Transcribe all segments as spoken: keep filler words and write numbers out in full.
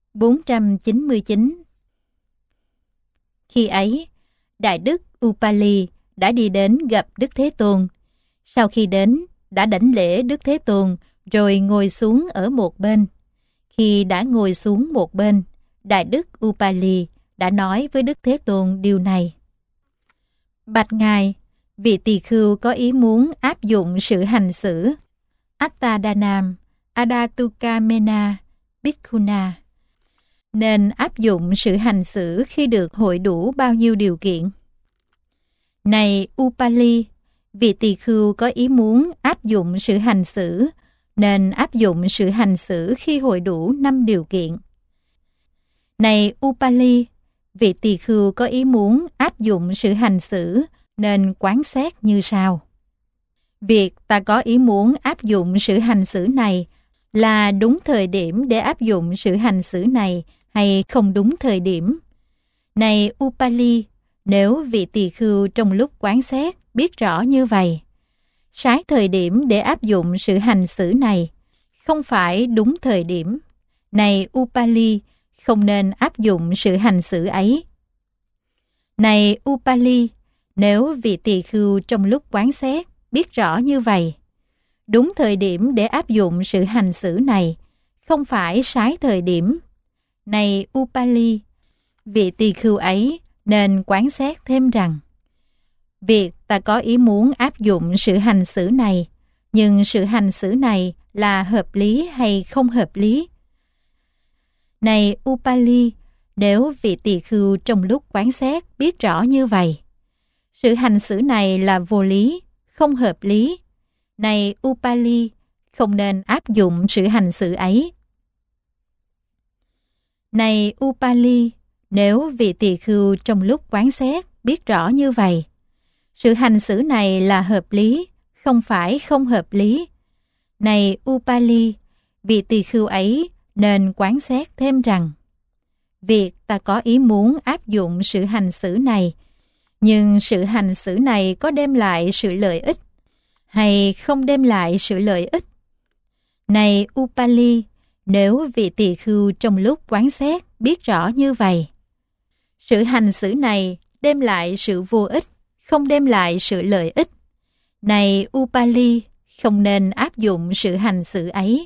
bốn trăm chín mươi chín. Khi ấy, Đại Đức Upali đã đi đến gặp Đức Thế Tôn. Sau khi đến, đã đảnh lễ Đức Thế Tôn rồi ngồi xuống ở một bên. Khi đã ngồi xuống một bên, Đại Đức Upali đã nói với Đức Thế Tôn điều này: Bạch Ngài, vị tỳ khưu có ý muốn áp dụng sự hành xử Attadhanam Adatukamena Bhikkhuna, nên áp dụng sự hành xử khi được hội đủ bao nhiêu điều kiện. Này Upali, vị tỳ khưu có ý muốn áp dụng sự hành xử, nên áp dụng sự hành xử khi hội đủ năm điều kiện. Này Upali, vị tỳ khưu có ý muốn áp dụng sự hành xử, nên quán xét như sau. Việc ta có ý muốn áp dụng sự hành xử này là đúng thời điểm để áp dụng sự hành xử này hay không đúng thời điểm. Này Upali, nếu vị tỳ khưu trong lúc quán xét biết rõ như vậy, sai thời điểm để áp dụng sự hành xử này, không phải đúng thời điểm. Này Upali, không nên áp dụng sự hành xử ấy. Này Upali, nếu vị tỳ khưu trong lúc quán xét biết rõ như vậy, đúng thời điểm để áp dụng sự hành xử này, không phải sai thời điểm. Này Upali, vị tỳ khưu ấy nên quán xét thêm rằng, việc ta có ý muốn áp dụng sự hành xử này, nhưng sự hành xử này là hợp lý hay không hợp lý. Này Upali, nếu vị tỳ khưu trong lúc quán xét biết rõ như vậy, sự hành xử này là vô lý, không hợp lý. Này Upali, không nên áp dụng sự hành xử ấy. Này Upali, nếu vị tỳ khưu trong lúc quán xét biết rõ như vậy, sự hành xử này là hợp lý, không phải không hợp lý. Này Upali, vị tỳ khưu ấy nên quán xét thêm rằng, việc ta có ý muốn áp dụng sự hành xử này, nhưng sự hành xử này có đem lại sự lợi ích hay không đem lại sự lợi ích. Này Upali, nếu vị tỳ khưu trong lúc quán xét biết rõ như vậy, sự hành xử này đem lại sự vô ích, không đem lại sự lợi ích. Này Upali, không nên áp dụng sự hành xử ấy.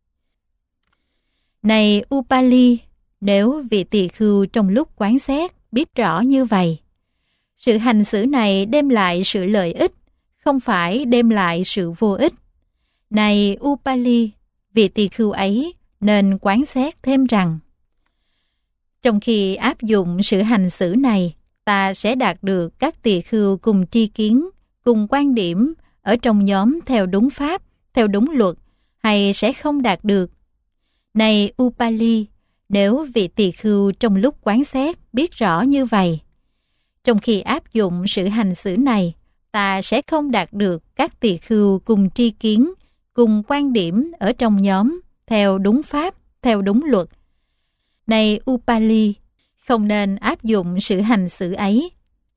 Này Upali, nếu vị tỳ khưu trong lúc quán xét biết rõ như vậy, sự hành xử này đem lại sự lợi ích, không phải đem lại sự vô ích. Này Upali, vị tỳ khưu ấy nên quán xét thêm rằng, trong khi áp dụng sự hành xử này, ta sẽ đạt được các tỳ khưu cùng tri kiến, cùng quan điểm ở trong nhóm theo đúng pháp, theo đúng luật, hay sẽ không đạt được. Này Upali, nếu vị tỳ khưu trong lúc quán xét biết rõ như vậy, trong khi áp dụng sự hành xử này, ta sẽ không đạt được các tỳ khưu cùng tri kiến, cùng quan điểm ở trong nhóm theo đúng pháp, theo đúng luật. Này Upali, không nên áp dụng sự hành xử ấy.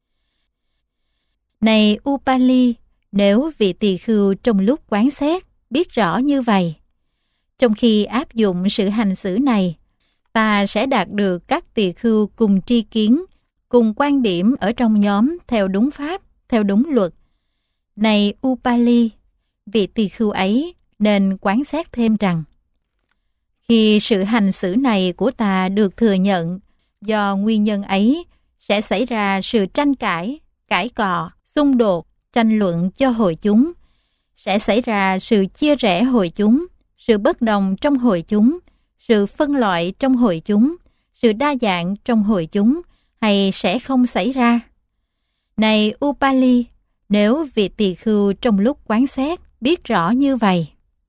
Này Upali, nếu vị tỳ khưu trong lúc quán xét biết rõ như vậy, trong khi áp dụng sự hành xử này, ta sẽ đạt được các tỳ khưu cùng tri kiến, cùng quan điểm ở trong nhóm theo đúng pháp, theo đúng luật. Này Upali, vị tỳ khưu ấy nên quán xét thêm rằng, khi sự hành xử này của ta được thừa nhận, do nguyên nhân ấy sẽ xảy ra sự tranh cãi, cãi cọ, xung đột, tranh luận cho hội chúng, sẽ xảy ra sự chia rẽ hội chúng, sự bất đồng trong hội chúng, sự phân loại trong hội chúng, sự đa dạng trong hội chúng, hay sẽ không xảy ra. Này Upali, nếu vị tỳ khưu trong lúc quán xét biết rõ như vậy,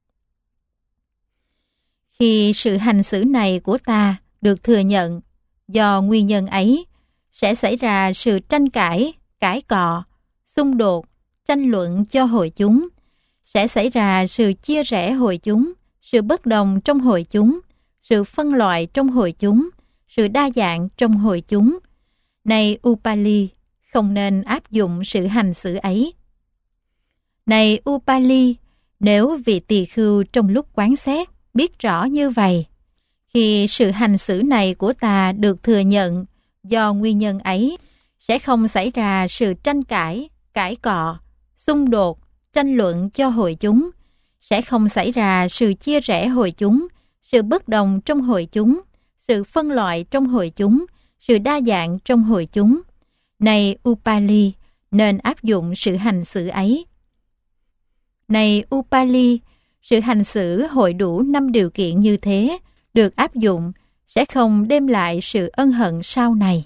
khi sự hành xử này của ta được thừa nhận, do nguyên nhân ấy sẽ xảy ra sự tranh cãi, cãi cọ, xung đột, tranh luận cho hội chúng, sẽ xảy ra sự chia rẽ hội chúng, sự bất đồng trong hội chúng, sự phân loại trong hội chúng, sự đa dạng trong hội chúng. Này Upali, không nên áp dụng sự hành xử ấy. Này Upali, nếu vị tỳ khưu trong lúc quán xét biết rõ như vậy, Khi sự hành xử này của ta được thừa nhận, do nguyên nhân ấy, sẽ không xảy ra sự tranh cãi, cãi cọ, xung đột, tranh luận cho hội chúng, sẽ không xảy ra sự chia rẽ hội chúng, sự bất đồng trong hội chúng, sự phân loại trong hội chúng, sự đa dạng trong hội chúng. Này Upali, nên áp dụng sự hành xử ấy. Này Upali, sự hành xử hội đủ năm điều kiện như thế, được áp dụng, sẽ không đem lại sự ân hận sau này.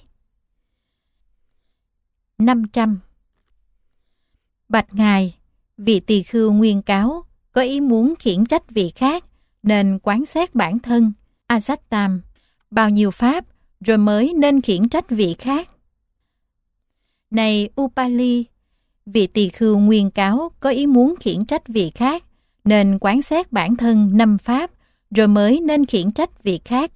năm trăm. Bạch Ngài, vị tỳ khưu nguyên cáo, có ý muốn khiển trách vị khác, nên quán xét bản thân, Asattam, bao nhiêu pháp, rồi mới nên khiển trách vị khác. Này Upali, vị tỳ khưu nguyên cáo có ý muốn khiển trách vị khác, nên quán xét bản thân năm pháp, rồi mới nên khiển trách vị khác.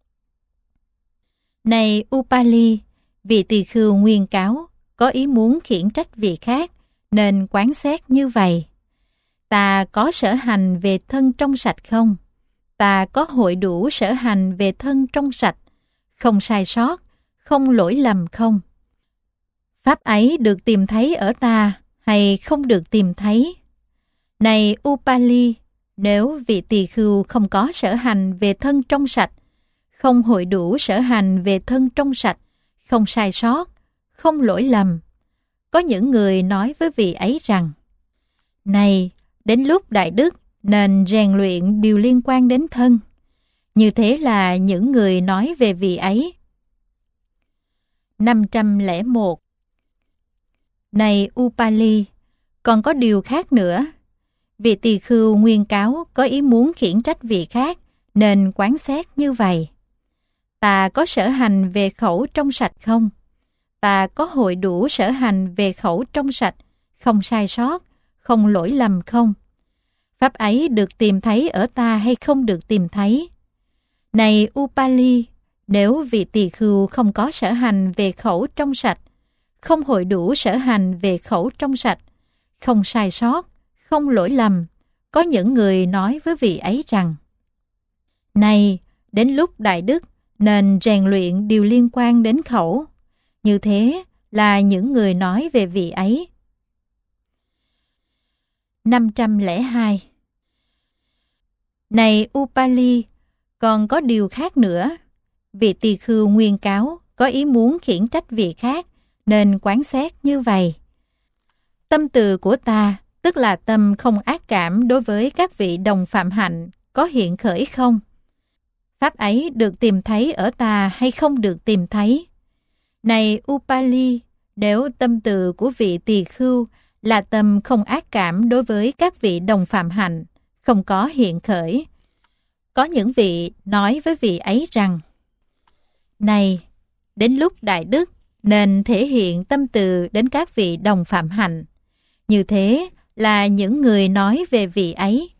Này Upali, vị tỳ khưu nguyên cáo có ý muốn khiển trách vị khác, nên quán xét như vậy. Ta có sở hành về thân trong sạch không? Ta có hội đủ sở hành về thân trong sạch, không sai sót, không lỗi lầm không? Pháp ấy được tìm thấy ở ta hay không được tìm thấy? Này Upali, nếu vị tỳ khưu không có sở hành về thân trong sạch, không hội đủ sở hành về thân trong sạch, không sai sót, không lỗi lầm, có những người nói với vị ấy rằng: này, đến lúc đại đức nên rèn luyện điều liên quan đến thân. Như thế là những người nói về vị ấy. năm trăm lẻ một. Này Upali, còn có điều khác nữa. Vị tỳ khưu nguyên cáo có ý muốn khiển trách vị khác, nên quán xét như vậy. Ta có sở hành về khẩu trong sạch không? Ta có hội đủ sở hành về khẩu trong sạch, không sai sót, không lỗi lầm không? Pháp ấy được tìm thấy ở ta hay không được tìm thấy? Này Upali, nếu vị tỳ khưu không có sở hành về khẩu trong sạch, không hội đủ sở hành về khẩu trong sạch, không sai sót, không lỗi lầm, có những người nói với vị ấy rằng: này, đến lúc đại đức nên rèn luyện điều liên quan đến khẩu. Như thế là những người nói về vị ấy. năm trăm lẻ hai. Này Upali, còn có điều khác nữa. Vị tỳ khưu nguyên cáo có ý muốn khiển trách vị khác, nên quán xét như vậy. Tâm từ của ta, tức là tâm không ác cảm đối với các vị đồng phạm hạnh, có hiện khởi không? Pháp ấy được tìm thấy ở ta hay không được tìm thấy? Này Upali, nếu tâm từ của vị tỳ khưu là tâm không ác cảm đối với các vị đồng phạm hạnh, không có hiện khởi, có những vị nói với vị ấy rằng: này, đến lúc đại đức nên thể hiện tâm từ đến các vị đồng phạm hạnh. Như thế là những người nói về vị ấy.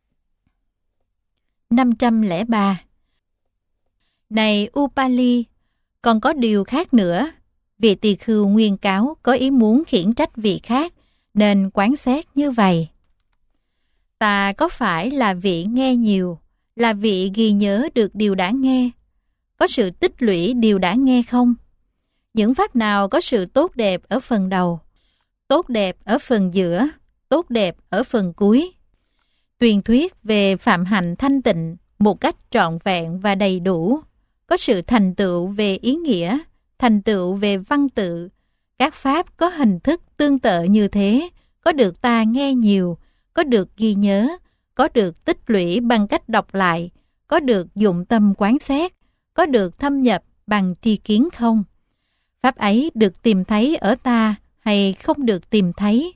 năm trăm lẻ ba. Này Upali, còn có điều khác nữa. Vị tỳ khưu nguyên cáo có ý muốn khiển trách vị khác, nên quán xét như vậy. Ta có phải là vị nghe nhiều, là vị ghi nhớ được điều đã nghe, có sự tích lũy điều đã nghe không? Những pháp nào có sự tốt đẹp ở phần đầu, tốt đẹp ở phần giữa, tốt đẹp ở phần cuối? Truyền thuyết về phạm hạnh thanh tịnh một cách trọn vẹn và đầy đủ, có sự thành tựu về ý nghĩa, thành tựu về văn tự. Các pháp có hình thức tương tự như thế, có được ta nghe nhiều, có được ghi nhớ, có được tích lũy bằng cách đọc lại, có được dụng tâm quán xét, có được thâm nhập bằng tri kiến không? Pháp ấy được tìm thấy ở ta hay không được tìm thấy?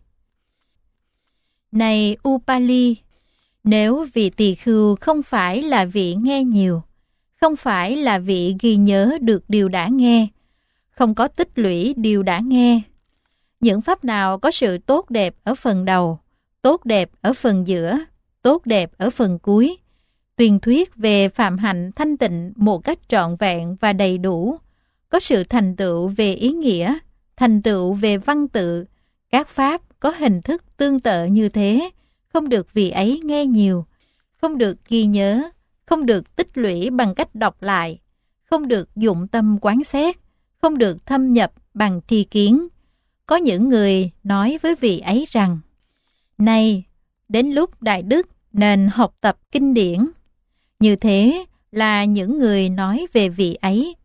Này Upali, nếu vị tỳ khưu không phải là vị nghe nhiều, không phải là vị ghi nhớ được điều đã nghe, không có tích lũy điều đã nghe, những pháp nào có sự tốt đẹp ở phần đầu, tốt đẹp ở phần giữa, tốt đẹp ở phần cuối, truyền thuyết về phạm hạnh thanh tịnh một cách trọn vẹn và đầy đủ, có sự thành tựu về ý nghĩa, thành tựu về văn tự, các pháp có hình thức tương tự như thế, không được vị ấy nghe nhiều, không được ghi nhớ, không được tích lũy bằng cách đọc lại, không được dụng tâm quán xét, không được thâm nhập bằng tri kiến. Có những người nói với vị ấy rằng, này, đến lúc Đại Đức nên học tập kinh điển. Như thế là những người nói về vị ấy.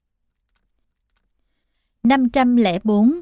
năm trăm lẻ bốn.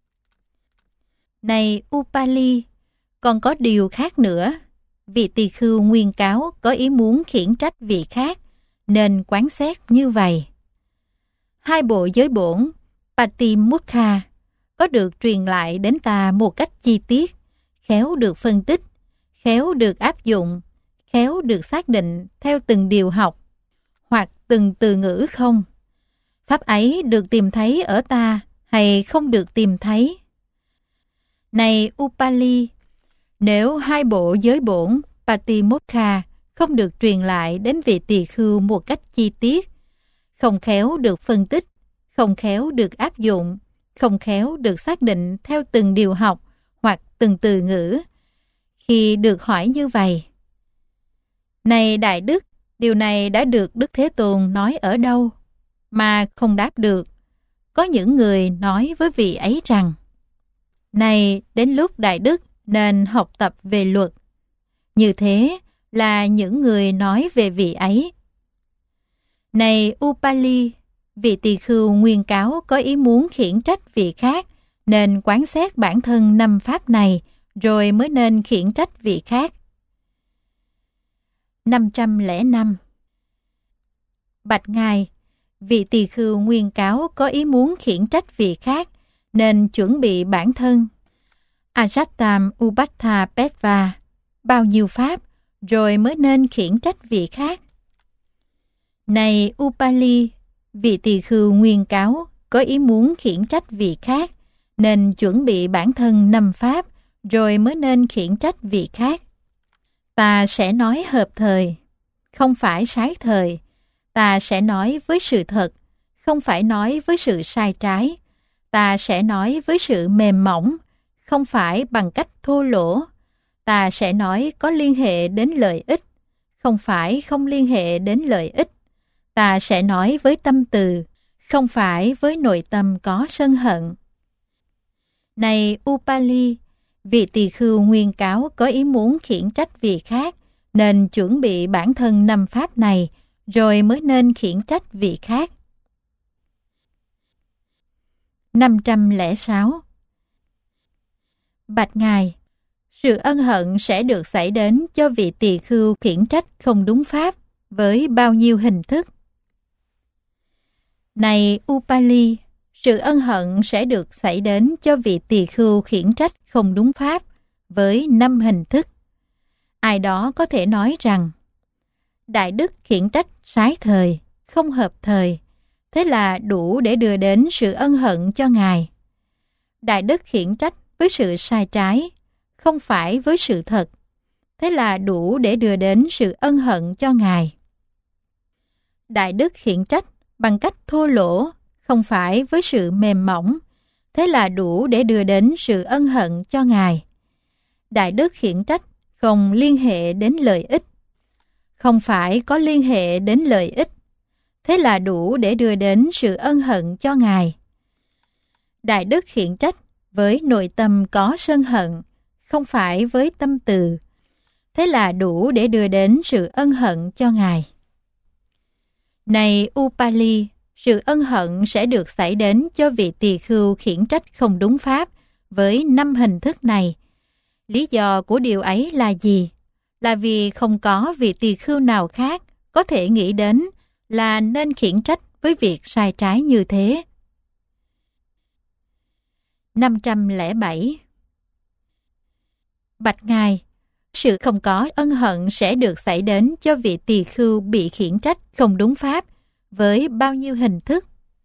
Này Upali, còn có điều khác nữa. Vị tỳ khưu nguyên cáo có ý muốn khiển trách vị khác, nên quán xét như vậy. Hai bộ giới bổn, Patimukha, có được truyền lại đến ta một cách chi tiết, khéo được phân tích, khéo được áp dụng, khéo được xác định theo từng điều học, hoặc từng từ ngữ không? Pháp ấy được tìm thấy ở ta hay không được tìm thấy? Này Upali, nếu hai bộ giới bổn Patimokha không được truyền lại đến vị tỳ khưu một cách chi tiết, không khéo được phân tích, không khéo được áp dụng, không khéo được xác định theo từng điều học hoặc từng từ ngữ, khi được hỏi như vậy, này Đại Đức, điều này đã được Đức Thế Tôn nói ở đâu? Mà không đáp được. Có những người nói với vị ấy rằng, này, đến lúc Đại Đức nên học tập về luật. Như thế là những người nói về vị ấy. Này Upali, vị tỳ khưu nguyên cáo có ý muốn khiển trách vị khác, nên quán xét bản thân năm pháp này, rồi mới nên khiển trách vị khác. năm trăm lẻ năm. Bạch Ngài, vị tỳ khưu nguyên cáo có ý muốn khiển trách vị khác, nên chuẩn bị bản thân Ajattam Upattha Petva, bao nhiêu pháp, rồi mới nên khiển trách vị khác. Này Upali, vị tỳ khưu nguyên cáo có ý muốn khiển trách vị khác, nên chuẩn bị bản thân năm pháp, rồi mới nên khiển trách vị khác. Ta sẽ nói hợp thời, không phải sái thời. Ta sẽ nói với sự thật, không phải nói với sự sai trái. Ta sẽ nói với sự mềm mỏng, không phải bằng cách thô lỗ. Ta sẽ nói có liên hệ đến lợi ích, không phải không liên hệ đến lợi ích. Ta sẽ nói với tâm từ, không phải với nội tâm có sân hận. Này Upali, vị tỳ khưu nguyên cáo có ý muốn khiển trách vị khác, nên chuẩn bị bản thân năm pháp này, rồi mới nên khiển trách vị khác. năm trăm lẻ sáu. Bạch Ngài, sự ân hận sẽ được xảy đến cho vị tỳ khưu khiển trách không đúng pháp với bao nhiêu hình thức? Này Upali, sự ân hận sẽ được xảy đến cho vị tỳ khưu khiển trách không đúng pháp với năm hình thức. Ai đó có thể nói rằng, Đại Đức khiển trách sái thời, không hợp thời, thế là đủ để đưa đến sự ân hận cho Ngài. Đại Đức khiển trách với sự sai trái, không phải với sự thật, thế là đủ để đưa đến sự ân hận cho Ngài. Đại Đức khiển trách bằng cách thô lỗ, không phải với sự mềm mỏng, thế là đủ để đưa đến sự ân hận cho Ngài. Đại Đức khiển trách không liên hệ đến lợi ích, không phải có liên hệ đến lợi ích, thế là đủ để đưa đến sự ân hận cho Ngài. Đại Đức khiển trách với nội tâm có sân hận, không phải với tâm từ, thế là đủ để đưa đến sự ân hận cho Ngài. Này Upali, sự ân hận sẽ được xảy đến cho vị tỳ khưu khiển trách không đúng pháp với năm hình thức này. Lý do của điều ấy là gì? Là vì không có vị tỳ khưu nào khác có thể nghĩ đến là nên khiển trách với việc sai trái như thế. năm trăm lẻ bảy. Bạch Ngài, sự không có ân hận sẽ được xảy đến cho vị tỳ khưu bị khiển trách không đúng pháp với bao nhiêu hình thức?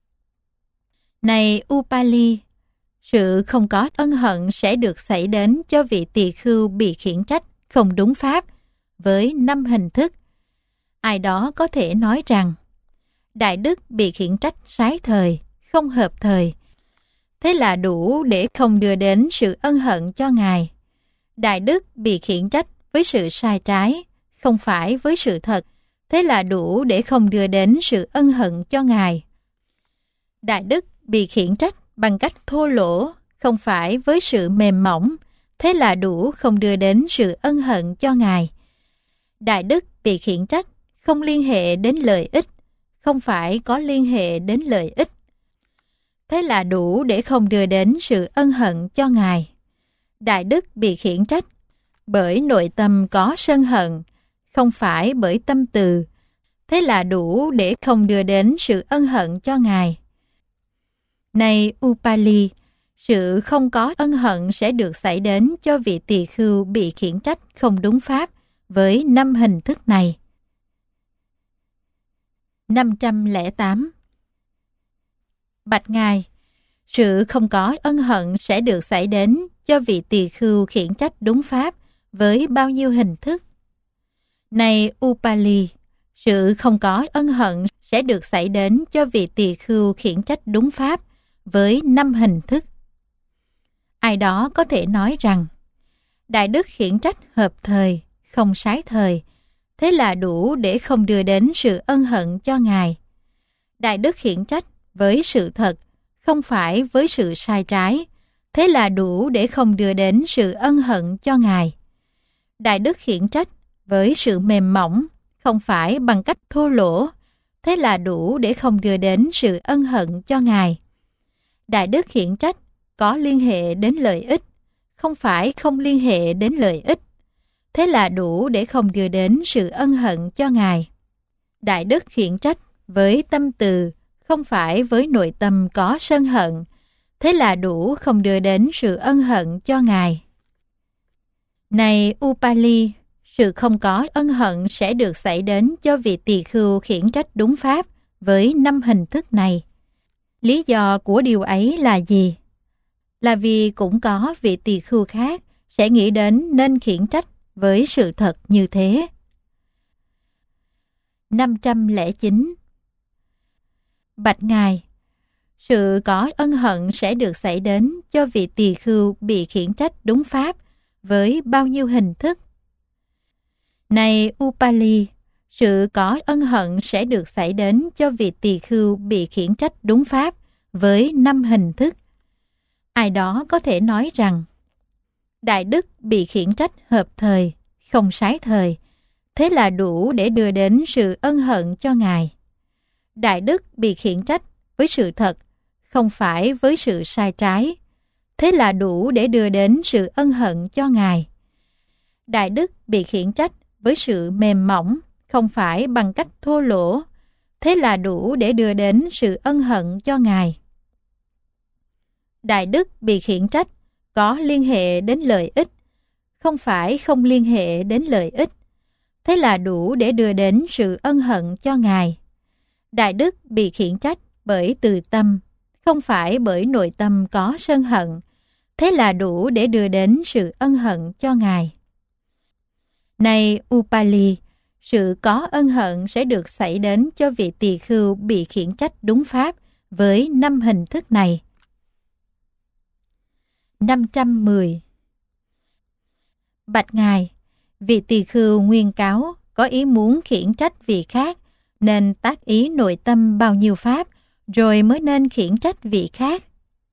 Này Upali, sự không có ân hận sẽ được xảy đến cho vị tỳ khưu bị khiển trách không đúng pháp với năm hình thức. Ai đó có thể nói rằng, Đại Đức bị khiển trách sái thời, không hợp thời, thế là đủ để không đưa đến sự ân hận cho Ngài. Đại Đức bị khiển trách với sự sai trái, không phải với sự thật, thế là đủ để không đưa đến sự ân hận cho Ngài. Đại đức bị khiển trách bằng cách thô lỗ, không phải với sự mềm mỏng, thế là đủ không đưa đến sự ân hận cho Ngài. Đại đức bị khiển trách không liên hệ đến lợi ích, không phải có liên hệ đến lợi ích, thế là đủ để không đưa đến sự ân hận cho Ngài. Đại đức bị khiển trách bởi nội tâm có sân hận, không phải bởi tâm từ, thế là đủ để không đưa đến sự ân hận cho Ngài. Này Upali, sự không có ân hận sẽ được xảy đến cho vị tỳ khưu bị khiển trách không đúng pháp với năm hình thức này. năm trăm lẻ tám. Bạch Ngài, sự không có ân hận sẽ được xảy đến cho vị tỳ khưu khiển trách đúng pháp với bao nhiêu hình thức? Này Upali, sự không có ân hận sẽ được xảy đến cho vị tỳ khưu khiển trách đúng pháp với năm hình thức. Ai đó có thể nói rằng, Đại đức khiển trách hợp thời, không sái thời, thế là đủ để không đưa đến sự ân hận cho Ngài. Đại đức khiển trách với sự thật, không phải với sự sai trái, thế là đủ để không đưa đến sự ân hận cho Ngài. Đại đức khiển trách với sự mềm mỏng, không phải bằng cách thô lỗ, thế là đủ để không đưa đến sự ân hận cho Ngài. Đại đức khiển trách có liên hệ đến lợi ích, không phải không liên hệ đến lợi ích, thế là đủ để không đưa đến sự ân hận cho Ngài. Đại đức khiển trách với tâm từ, không phải với nội tâm có sân hận, thế là đủ không đưa đến sự ân hận cho Ngài. Này Upali, sự không có ân hận sẽ được xảy đến cho vị tỳ khưu khiển trách đúng pháp với năm hình thức này. Lý do của điều ấy là gì? Là vì cũng có vị tỳ khưu khác sẽ nghĩ đến nên khiển trách với sự thật như thế. năm trăm lẻ chín. Bạch Ngài, sự có ân hận sẽ được xảy đến cho vị tỳ khưu bị khiển trách đúng pháp với bao nhiêu hình thức? Này Upali, sự có ân hận sẽ được xảy đến cho vị tỳ khưu bị khiển trách đúng pháp với năm hình thức. Ai đó có thể nói rằng, Đại đức bị khiển trách hợp thời, không sái thời, thế là đủ để đưa đến sự ân hận cho Ngài. Đại đức bị khiển trách với sự thật, không phải với sự sai trái, thế là đủ để đưa đến sự ân hận cho Ngài. Đại đức bị khiển trách với sự mềm mỏng, không phải bằng cách thô lỗ, thế là đủ để đưa đến sự ân hận cho Ngài. Đại đức bị khiển trách có liên hệ đến lợi ích, không phải không liên hệ đến lợi ích, thế là đủ để đưa đến sự ân hận cho Ngài. Đại đức bị khiển trách bởi từ tâm, không phải bởi nội tâm có sân hận, thế là đủ để đưa đến sự ân hận cho Ngài. Này Upali, sự có ân hận sẽ được xảy đến cho vị tỳ khưu bị khiển trách đúng pháp với năm hình thức này. năm trăm mười. Bạch Ngài, vị tỳ khưu nguyên cáo có ý muốn khiển trách vị khác, nên tác ý nội tâm bao nhiêu pháp, rồi mới nên khiển trách vị khác.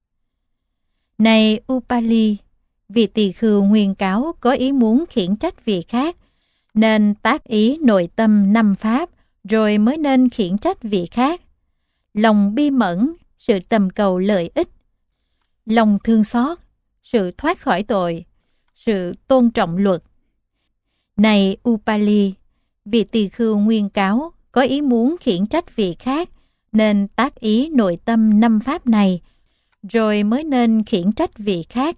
Này Upali, vị tỳ khưu nguyên cáo có ý muốn khiển trách vị khác, nên tác ý nội tâm năm pháp, rồi mới nên khiển trách vị khác. Lòng bi mẫn, sự tầm cầu lợi ích. Lòng thương xót, sự thoát khỏi tội, sự tôn trọng luật. Này Upali, vị tỳ khưu nguyên cáo có ý muốn khiển trách vị khác, nên tác ý nội tâm năm pháp này, rồi mới nên khiển trách vị khác.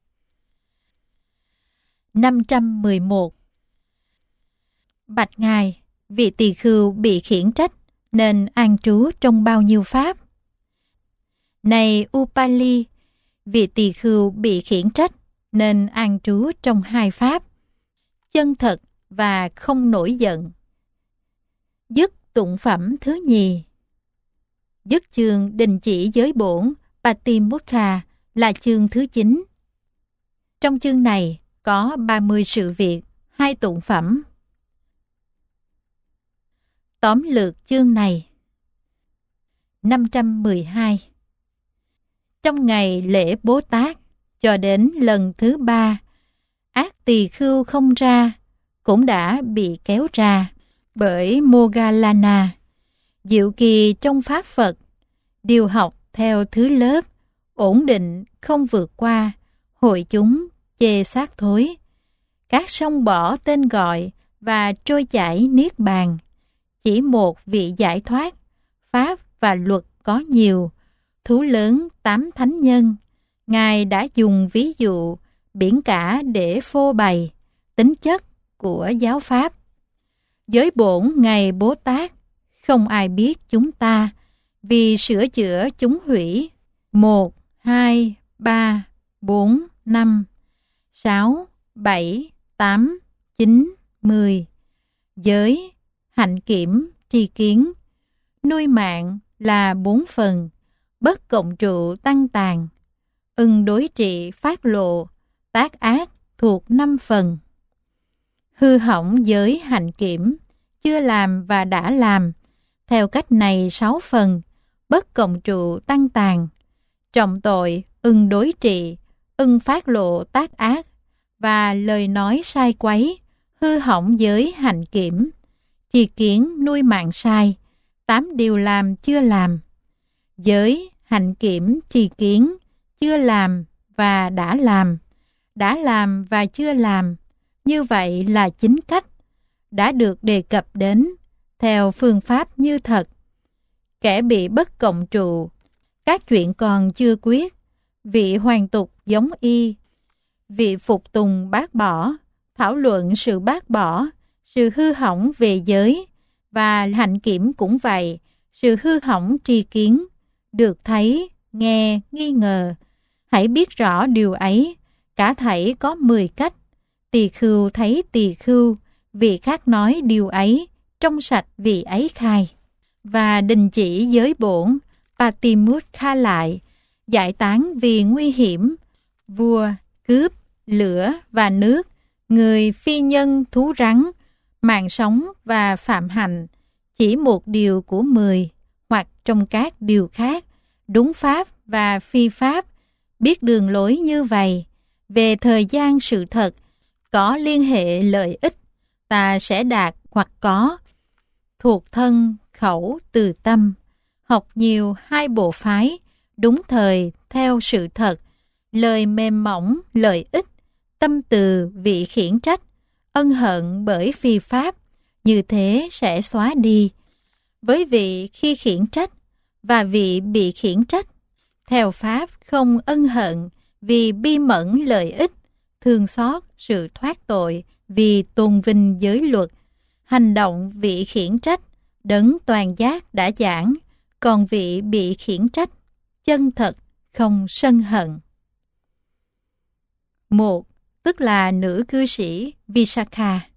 năm trăm mười một. Bạch Ngài, vị tỳ khưu bị khiển trách nên an trú trong bao nhiêu pháp? Này Upali, vị tỳ khưu bị khiển trách nên an trú trong hai pháp: chân thật và không nổi giận. Dứt tụng phẩm thứ nhì. Dứt chương đình chỉ giới bổn Patimokkha là chương thứ chín. Trong chương này có có ba mươi sự việc, hai tụng phẩm. Tóm lược chương này. năm trăm mười hai. Trong ngày lễ Bố Tát, cho đến lần thứ ba, ác tỳ khưu không ra, cũng đã bị kéo ra bởi Moggallana. Diệu kỳ trong Pháp Phật, điều học theo thứ lớp, ổn định không vượt qua, hội chúng chê xác thối. Các sông bỏ tên gọi và trôi chảy niết bàn. Chỉ một vị giải thoát, Pháp và luật có nhiều, thú lớn tám thánh nhân. Ngài đã dùng ví dụ biển cả để phô bày tính chất của giáo Pháp. Giới bổn ngày Bố Tát, không ai biết chúng ta, vì sửa chữa chúng hủy. Một, hai, ba, bốn, năm, sáu, bảy, tám, chín, mười. Giới, hạnh kiểm, tri kiến. Nuôi mạng là bốn phần, bất cộng trụ tăng tàn. Ưng đối trị phát lộ, tác ác thuộc năm phần. Hư hỏng giới hạnh kiểm, chưa làm và đã làm, theo cách này sáu phần, bất cộng trụ tăng tàn. Trọng tội, ưng đối trị, ưng phát lộ tác ác, và lời nói sai quấy, hư hỏng giới hạnh kiểm. Tri kiến nuôi mạng sai, tám điều làm chưa làm. Giới, hạnh kiểm, tri kiến, chưa làm và đã làm. Đã làm và chưa làm, như vậy là chính cách, đã được đề cập đến, theo phương pháp như thật. Kẻ bị bất cộng trụ, các chuyện còn chưa quyết, vị hoàn tục giống y, vị phục tùng bác bỏ, thảo luận sự bác bỏ, sự hư hỏng về giới, và hạnh kiểm cũng vậy, sự hư hỏng tri kiến, được thấy, nghe, nghi ngờ. Hãy biết rõ điều ấy, cả thảy có mười cách. Tỳ khưu thấy tỳ khưu, vị khác nói điều ấy, trong sạch vị ấy khai. Và đình chỉ giới bổn, Patimutha lại, giải tán vì nguy hiểm, vua, cướp, lửa và nước, người phi nhân thú rắn, mạng sống và phạm hạnh, chỉ một điều của mười, hoặc trong các điều khác, đúng pháp và phi pháp, biết đường lối như vậy, về thời gian sự thật, có liên hệ lợi ích, ta sẽ đạt hoặc có, thuộc thân, khẩu, từ tâm, học nhiều hai bộ phái, đúng thời, theo sự thật, lời mềm mỏng, lợi ích, tâm từ vị khiển trách, ân hận bởi phi pháp, như thế sẽ xóa đi. Với vị khi khiển trách và vị bị khiển trách, theo pháp không ân hận vì bi mẫn lợi ích, thương xót sự thoát tội vì tôn vinh giới luật. Hành động vị khiển trách, đấng toàn giác đã giảng, còn vị bị khiển trách, chân thật, không sân hận. Một, tức là nữ cư sĩ Visakha.